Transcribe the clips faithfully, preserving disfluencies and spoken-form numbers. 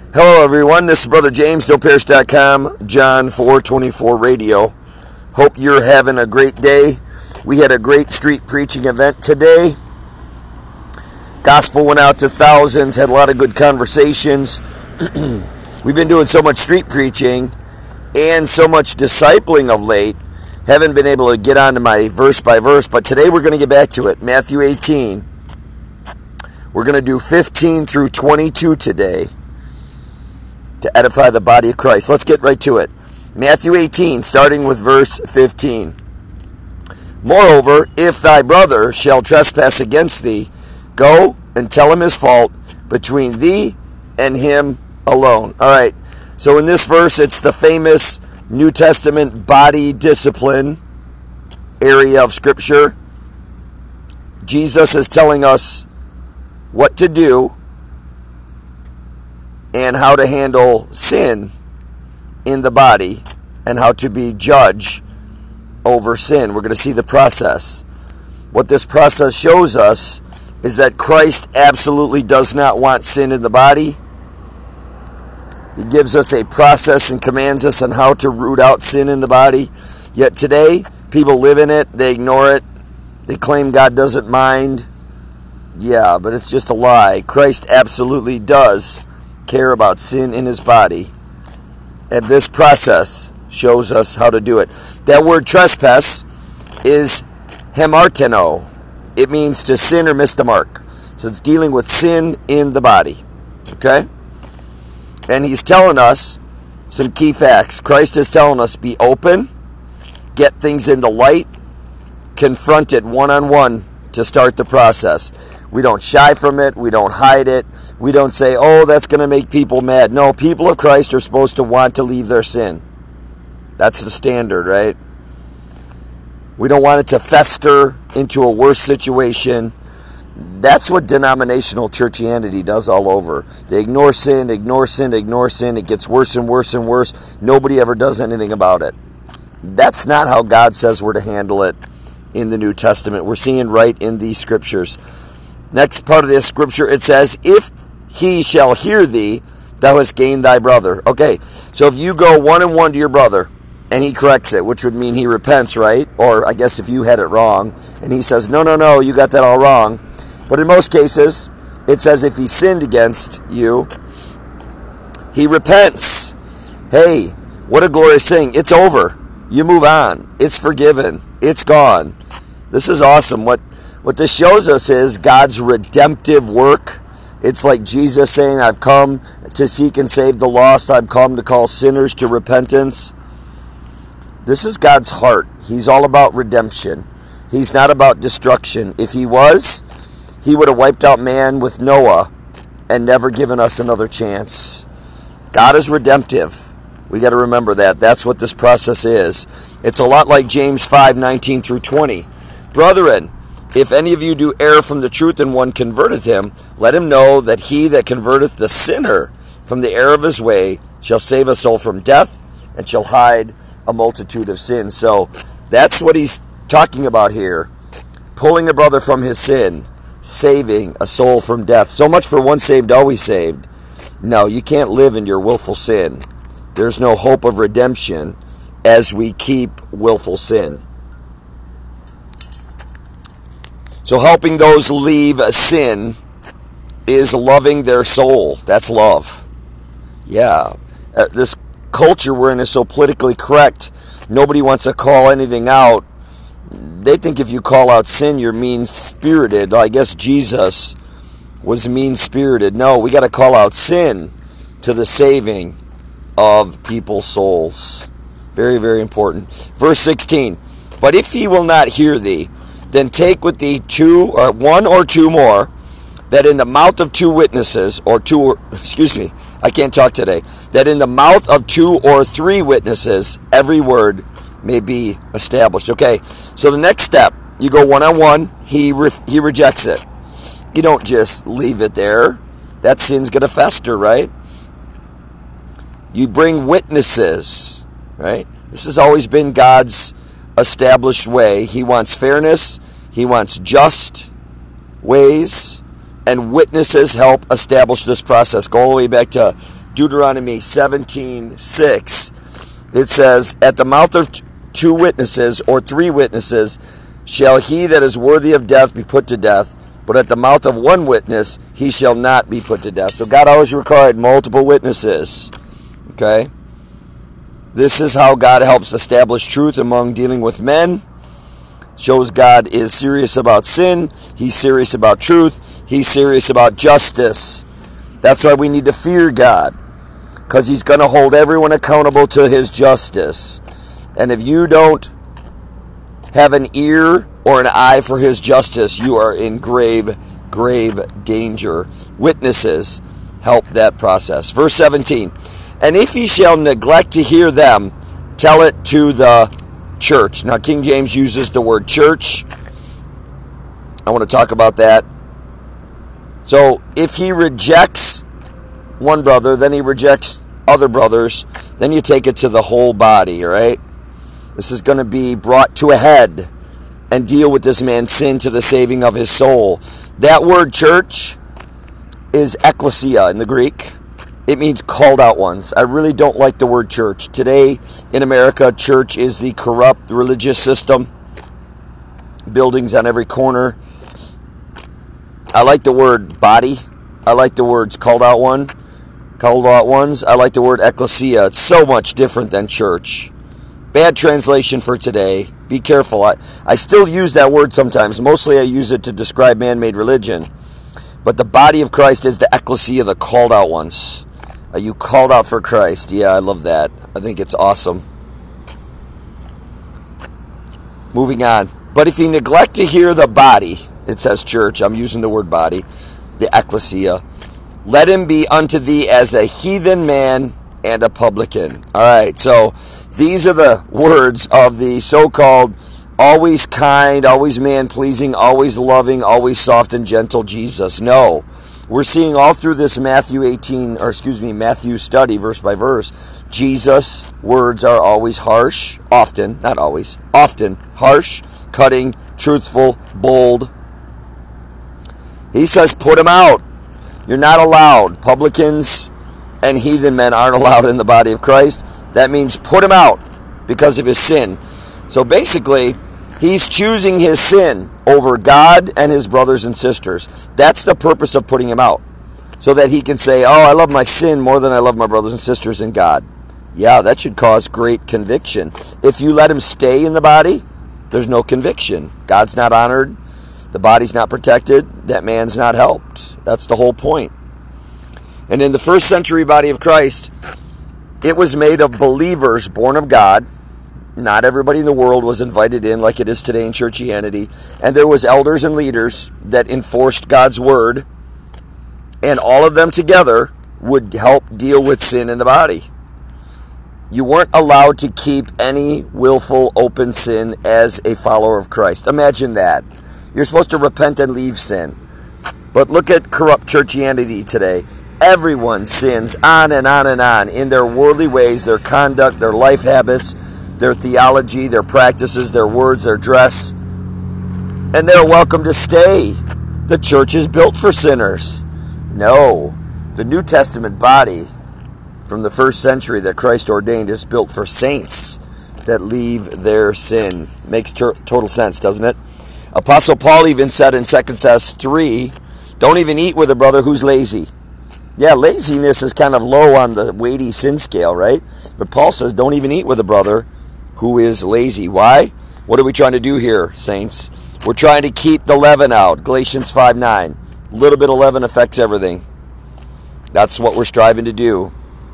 Hello everyone, this is Brother James, no parish dot com, John four twenty-four Radio. Hope you're having a great day. We had a great street preaching event today. Gospel went out to thousands, had a lot of good conversations. We've been doing so much street preaching and so much discipling of late. Haven't been able to get onto my verse by verse, but today we're going to get back to it. Matthew eighteen. We're going to do fifteen through twenty-two today to edify the body of Christ. Let's get right to it. Matthew eighteen, starting with verse fifteen. Moreover, if thy brother shall trespass against thee, go and tell him his fault between thee and him alone. All right, so in this verse, it's the famous New Testament body discipline area of Scripture. Jesus is telling us what to do and how to handle sin in the body and how to be judge over sin. We're going to see the process. What this process shows us is that Christ absolutely does not want sin in the body. He gives us a process and commands us on how to root out sin in the body. Yet today, people live in it, they ignore it, they claim God doesn't mind. Yeah, but it's just a lie. Christ absolutely does care about sin in his body, and this process shows us how to do it. That word trespass is hamarteno. It means to sin or miss the mark. So it's dealing with sin in the body. Okay? And he's telling us some key facts. Christ is telling us be open, get things in the light, confront it one-on-one to start the process. We don't shy from it. We don't hide it. We don't say, oh, that's going to make people mad. No, people of Christ are supposed to want to leave their sin. That's the standard, right? We don't want it to fester into a worse situation. That's what denominational churchianity does all over. They ignore sin, ignore sin, ignore sin. It gets worse and worse and worse. Nobody ever does anything about it. That's not how God says we're to handle it in the New Testament. We're seeing right in these scriptures. Next part of this scripture, it says, if he shall hear thee, thou hast gained thy brother. Okay, so if you go one and one to your brother, and he corrects it, which would mean he repents, right? Or I guess if you had it wrong, and he says, no, no, no, you got that all wrong. But in most cases, it says if he sinned against you, he repents. Hey, what a glorious thing. It's over. You move on. It's forgiven. It's gone. This is awesome. What What this shows us is God's redemptive work. It's like Jesus saying, I've come to seek and save the lost. I've come to call sinners to repentance. This is God's heart. He's all about redemption. He's not about destruction. If he was, he would have wiped out man with Noah and never given us another chance. God is redemptive. We got to remember that. That's what this process is. It's a lot like James five nineteen through twenty. Brethren, if any of you do err from the truth and one converteth him, let him know that he that converteth the sinner from the error of his way shall save a soul from death and shall hide a multitude of sins. So that's what he's talking about here. Pulling the brother from his sin, saving a soul from death. So much for once saved, always saved. No, you can't live in your willful sin. There's no hope of redemption as we keep willful sin. So helping those leave sin is loving their soul. That's love. Yeah. Uh, this culture we're in is so politically correct. Nobody wants to call anything out. They think if you call out sin, you're mean-spirited. I guess Jesus was mean-spirited. No, we got to call out sin to the saving of people's souls. Very, very important. Verse sixteen. But if he will not hear thee, then take with thee two or one or two more, that in the mouth of two witnesses, or two, or, excuse me, I can't talk today, that in the mouth of two or three witnesses, every word may be established. Okay, so the next step, you go one-on-one, he re- he rejects it. You don't just leave it there. That sin's going to fester, right? You bring witnesses, right? This has always been God's established way. He wants fairness. He wants just ways. And witnesses help establish this process. Go all the way back to Deuteronomy seventeen six, it says, "At the mouth of two witnesses or three witnesses shall he that is worthy of death be put to death, but at the mouth of one witness he shall not be put to death." So God always required multiple witnesses. Okay? This is how God helps establish truth among dealing with men. Shows God is serious about sin. He's serious about truth. He's serious about justice. That's why we need to fear God, because he's going to hold everyone accountable to his justice. And if you don't have an ear or an eye for his justice, you are in grave, grave danger. Witnesses help that process. Verse seventeen, "And if ye shall neglect to hear them, tell it to the church." Now, King James uses the word church. I want to talk about that. So, if he rejects one brother, then he rejects other brothers, then you take it to the whole body, right? This is going to be brought to a head and deal with this man's sin to the saving of his soul. That word church is ekklesia in the Greek. It means called out ones. I really don't like the word church. Today in America, church is the corrupt religious system. Buildings on every corner. I like the word body. I like the words called out one. Called out ones. I like the word ekklesia. It's so much different than church. Bad translation for today. Be careful. I, I still use that word sometimes. Mostly I use it to describe man-made religion. But the body of Christ is the ekklesia, the called out ones. Are you called out for Christ? Yeah, I love that. I think it's awesome. Moving on. "But if ye neglect to hear the body," it says church, I'm using the word body, the ekklesia, "let him be unto thee as a heathen man and a publican." All right, so these are the words of the so-called always kind, always man-pleasing, always loving, always soft and gentle Jesus. No. We're seeing all through this Matthew eighteen, or excuse me, Matthew study, verse by verse, Jesus' words are always harsh, often, not always, often harsh, cutting, truthful, bold. He says, put him out. You're not allowed. Publicans and heathen men aren't allowed in the body of Christ. That means put him out because of his sin. So basically, he's choosing his sin over God and his brothers and sisters. That's the purpose of putting him out. So that he can say, oh, I love my sin more than I love my brothers and sisters in God. Yeah, that should cause great conviction. If you let him stay in the body, there's no conviction. God's not honored. The body's not protected. That man's not helped. That's the whole point. And in the first century body of Christ, it was made of believers born of God. Not everybody in the world was invited in like it is today in churchianity. And there was elders and leaders that enforced God's word. And all of them together would help deal with sin in the body. You weren't allowed to keep any willful open sin as a follower of Christ. Imagine that. You're supposed to repent and leave sin. But look at corrupt churchianity today. Everyone sins on and on and on in their worldly ways, their conduct, their life habits, their theology, their practices, their words, their dress. And they're welcome to stay. The church is built for sinners. No. The New Testament body from the first century that Christ ordained is built for saints that leave their sin. Makes ter- total sense, doesn't it? Apostle Paul even said in Second Thessalonians three, don't even eat with a brother who's lazy. Yeah, laziness is kind of low on the weighty sin scale, right? But Paul says don't even eat with a brother who is lazy. Why? What are we trying to do here, saints? We're trying to keep the leaven out. Galatians five nine. A little bit of leaven affects everything. That's what we're striving to do.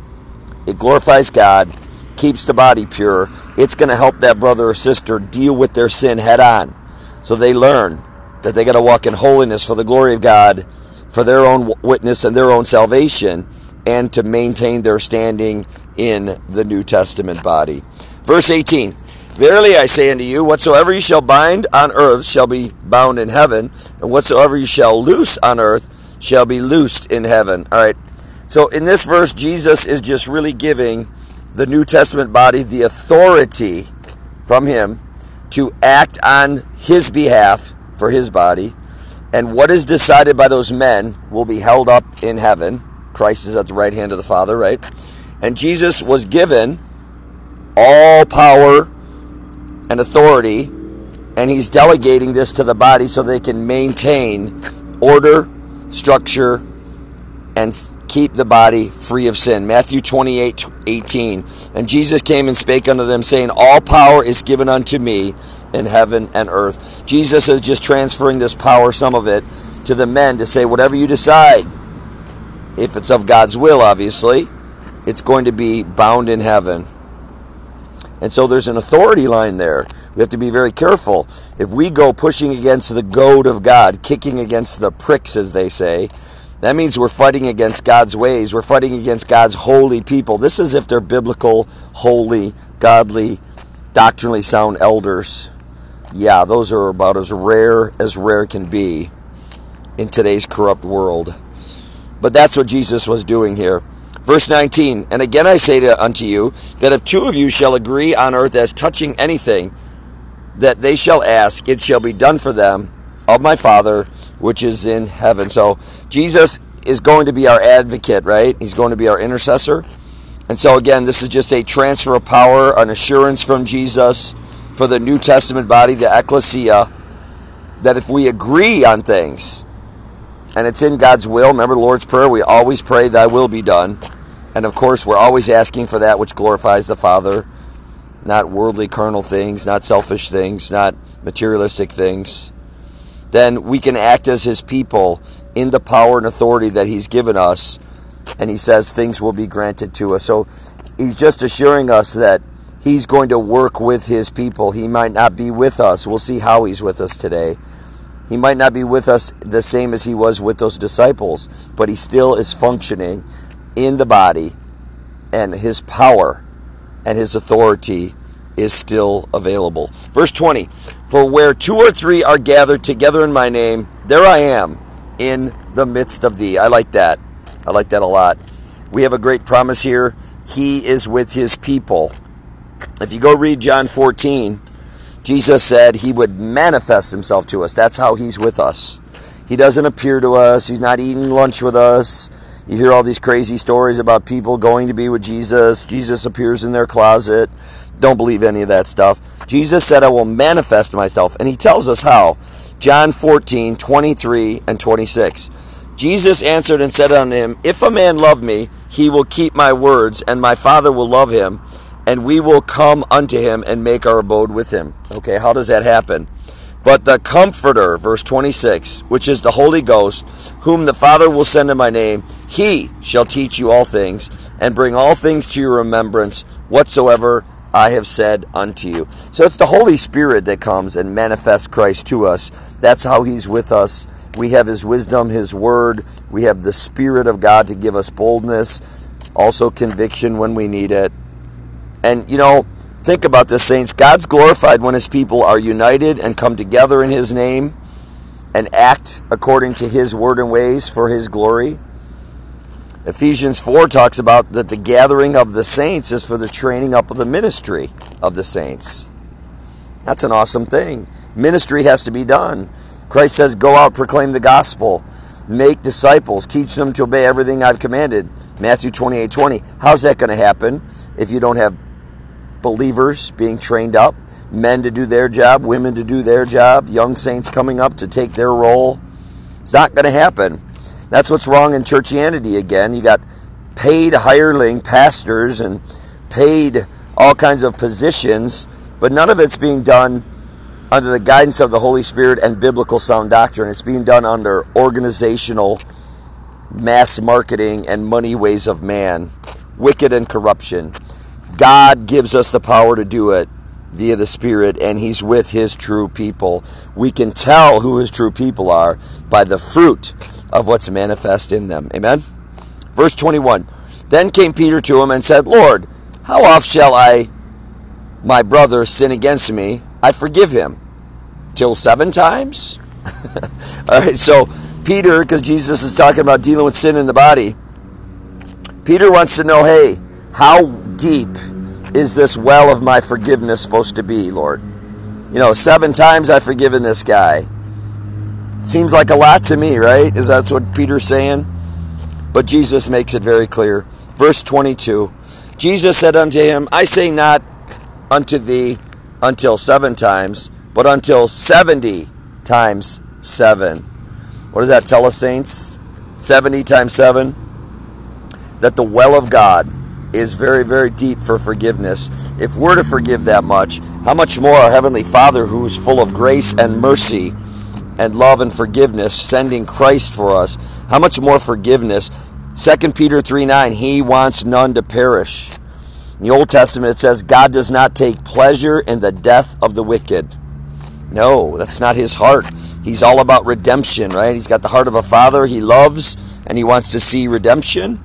It glorifies God, keeps the body pure. It's going to help that brother or sister deal with their sin head on. So they learn that they got to walk in holiness for the glory of God, for their own witness and their own salvation, and to maintain their standing in the New Testament body. Verse eighteen, verily I say unto you, whatsoever you shall bind on earth shall be bound in heaven, and whatsoever you shall loose on earth shall be loosed in heaven. All right. So in this verse, Jesus is just really giving the New Testament body the authority from him to act on his behalf for his body. And what is decided by those men will be held up in heaven. Christ is at the right hand of the Father, right? And Jesus was given all power and authority, and he's delegating this to the body so they can maintain order, structure, and keep the body free of sin. Matthew twenty-eight eighteen. And Jesus came and spake unto them, saying, all power is given unto me in heaven and earth. Jesus is just transferring this power, some of it, to the men to say, whatever you decide, if it's of God's will, obviously, it's going to be bound in heaven. And so there's an authority line there. We have to be very careful. If we go pushing against the goad of God, kicking against the pricks, as they say, that means we're fighting against God's ways. We're fighting against God's holy people. This is if they're biblical, holy, godly, doctrinally sound elders. Yeah, those are about as rare as rare can be in today's corrupt world. But that's what Jesus was doing here. Verse nineteen, and again I say to, unto you, that if two of you shall agree on earth as touching anything that they shall ask, it shall be done for them of my Father which is in heaven. So Jesus is going to be our advocate, right? He's going to be our intercessor. And so again, this is just a transfer of power, an assurance from Jesus for the New Testament body, the ecclesia, that if we agree on things, and it's in God's will, remember the Lord's Prayer, we always pray, thy will be done. And of course, we're always asking for that which glorifies the Father, not worldly, carnal things, not selfish things, not materialistic things. Then we can act as his people in the power and authority that he's given us. And he says things will be granted to us. So he's just assuring us that he's going to work with his people. He might not be with us. We'll see how he's with us today. He might not be with us the same as he was with those disciples, but he still is functioning in the body, and his power and his authority is still available. Verse twenty, for where two or three are gathered together in my name, there I am in the midst of thee. I like that. I like that a lot. We have a great promise here. He is with his people. If you go read John fourteen, Jesus said he would manifest himself to us. That's how he's with us. He doesn't appear to us. He's not eating lunch with us. You hear all these crazy stories about people going to be with Jesus. Jesus appears in their closet. Don't believe any of that stuff. Jesus said, I will manifest myself. And he tells us how. John fourteen, twenty-three and twenty-six. Jesus answered and said unto him, if a man love me, he will keep my words, and my Father will love him, and we will come unto him and make our abode with him. Okay, how does that happen? But the Comforter, verse twenty-six, which is the Holy Ghost, whom the Father will send in my name, he shall teach you all things, and bring all things to your remembrance, whatsoever I have said unto you. So it's the Holy Spirit that comes and manifests Christ to us. That's how he's with us. We have his wisdom, his word. We have the Spirit of God to give us boldness, also conviction when we need it. And, you know, think about this, saints. God's glorified when his people are united and come together in his name and act according to his word and ways for his glory. Ephesians four talks about that the gathering of the saints is for the training up of the ministry of the saints. That's an awesome thing. Ministry has to be done. Christ says, go out, proclaim the gospel, make disciples, teach them to obey everything I've commanded. Matthew twenty-eight twenty. How's that going to happen if you don't have believers being trained up, men to do their job, women to do their job, young saints coming up to take their role? It's not going to happen. That's what's wrong in churchianity again. You got paid hireling pastors and paid all kinds of positions, but none of it's being done under the guidance of the Holy Spirit and biblical sound doctrine. It's being done under organizational, mass marketing, and money ways of man, wicked and corruption. God gives us the power to do it via the Spirit, and he's with his true people. We can tell who his true people are by the fruit of what's manifest in them. Amen? Verse twenty-one. Then came Peter to him and said, Lord, how oft shall I, my brother, sin against me? I forgive him. Till seven times? All right, so Peter, because Jesus is talking about dealing with sin in the body, Peter wants to know, hey, how deep is this well of my forgiveness supposed to be, Lord? You know, seven times I've forgiven this guy. Seems like a lot to me, right? Is that what Peter's saying? But Jesus makes it very clear. Verse twenty-two, Jesus said unto him, I say not unto thee until seven times, but until seventy times seven. What does that tell us, saints? seventy times seven? That the well of God is very, very deep for forgiveness. If we're to forgive that much, how much more our Heavenly Father, who is full of grace and mercy and love and forgiveness, sending Christ for us, how much more forgiveness? Second Peter three nine, He wants none to perish. In the Old Testament it says, God does not take pleasure in the death of the wicked. No, that's not His heart. He's all about redemption, right? He's got the heart of a father He loves, and He wants to see redemption.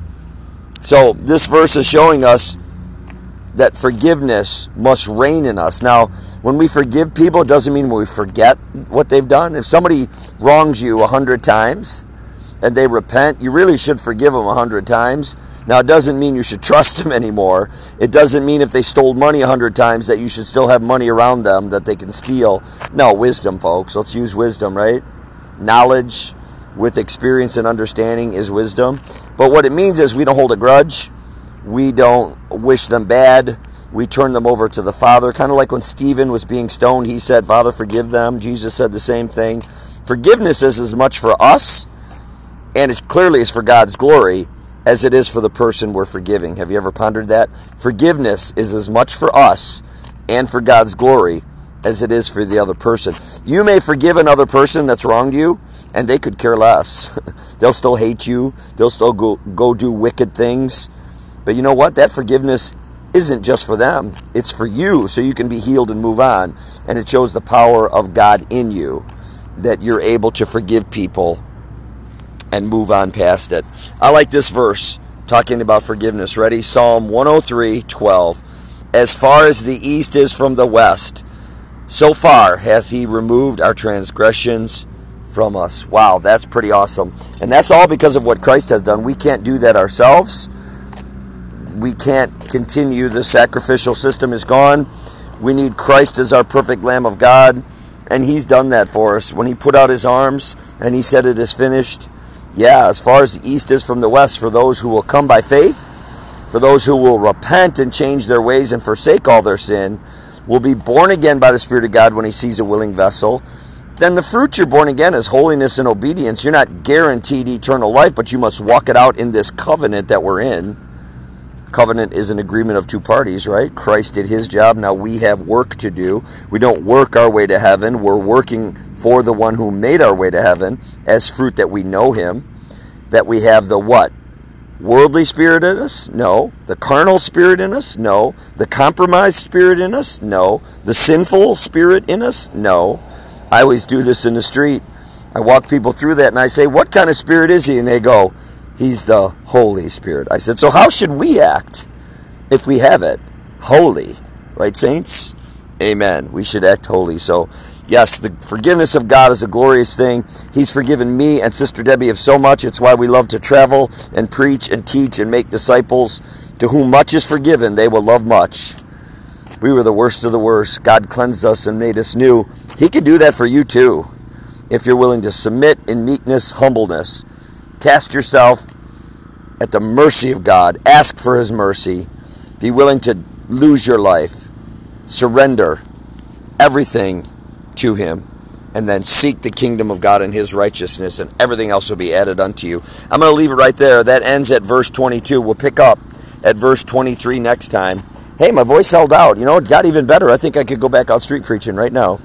So this verse is showing us that forgiveness must reign in us. Now, when we forgive people, it doesn't mean we forget what they've done. If somebody wrongs you a hundred times and they repent, you really should forgive them a hundred times. Now, it doesn't mean you should trust them anymore. It doesn't mean if they stole money a hundred times that you should still have money around them that they can steal. No, wisdom, folks. Let's use wisdom, right? Knowledge with experience and understanding is wisdom. But what it means is we don't hold a grudge. We don't wish them bad. We turn them over to the Father. Kind of like when Stephen was being stoned, he said, Father, forgive them. Jesus said the same thing. Forgiveness is as much for us, and it clearly is for God's glory, as it is for the person we're forgiving. Have you ever pondered that? Forgiveness is as much for us and for God's glory as it is for the other person. You may forgive another person that's wronged you, and they could care less. They'll still hate you. They'll still go, go do wicked things. But you know what? That forgiveness isn't just for them. It's for you, so you can be healed and move on. And it shows the power of God in you, that you're able to forgive people and move on past it. I like this verse talking about forgiveness. Ready? Psalm one oh three, twelve. As far as the east is from the west, so far hath He removed our transgressions from us. Wow, that's pretty awesome. And that's all because of what Christ has done. We can't do that ourselves. We can't continue. The sacrificial system is gone. We need Christ as our perfect Lamb of God, and He's done that for us. When He put out His arms and He said it is finished, yeah, as far as the east is from the west, for those who will come by faith, for those who will repent and change their ways and forsake all their sin, will be born again by the Spirit of God when He sees a willing vessel. Then the fruit you're born again is holiness and obedience. You're not guaranteed eternal life, but you must walk it out in this covenant that we're in. Covenant is an agreement of two parties, right? Christ did His job. Now we have work to do. We don't work our way to heaven. We're working for the one who made our way to heaven as fruit that we know Him. That we have the what? Worldly spirit in us? No. The carnal spirit in us? No. The compromised spirit in us? No. The sinful spirit in us? No. I always do this in the street. I walk people through that and I say, what kind of spirit is he? And they go, He's the Holy Spirit. I said, so how should we act if we have it? Holy. Right, saints? Amen. We should act holy. So, yes, the forgiveness of God is a glorious thing. He's forgiven me and Sister Debbie of so much. It's why we love to travel and preach and teach and make disciples. To whom much is forgiven, they will love much. We were the worst of the worst. God cleansed us and made us new. He can do that for you too, if you're willing to submit in meekness, humbleness. Cast yourself at the mercy of God. Ask for His mercy. Be willing to lose your life. Surrender everything to Him. And then seek the kingdom of God and His righteousness, and everything else will be added unto you. I'm going to leave it right there. That ends at verse twenty-two. We'll pick up at verse twenty-three next time. Hey, my voice held out. You know, it got even better. I think I could go back out street preaching right now.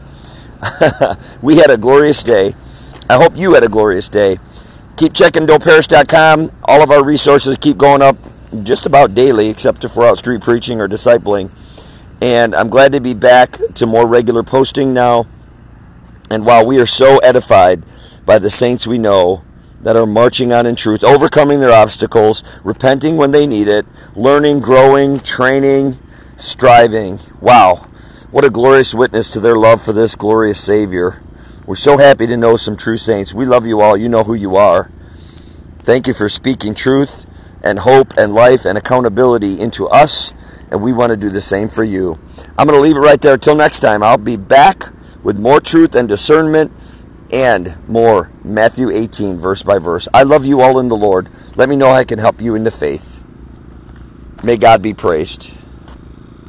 We had a glorious day. I hope you had a glorious day. Keep checking doe parish dot com. All of our resources keep going up just about daily, except if we're out street preaching or discipling. And I'm glad to be back to more regular posting now. And while we are so edified by the saints we know that are marching on in truth, overcoming their obstacles, repenting when they need it, learning, growing, training, striving. Wow, what a glorious witness to their love for this glorious Savior. We're so happy to know some true saints. We love you all. You know who you are. Thank you for speaking truth and hope and life and accountability into us, and we want to do the same for you. I'm going to leave it right there. Till next time, I'll be back with more truth and discernment and more Matthew eighteen, verse by verse. I love you all in the Lord. Let me know how I can help you in the faith. May God be praised.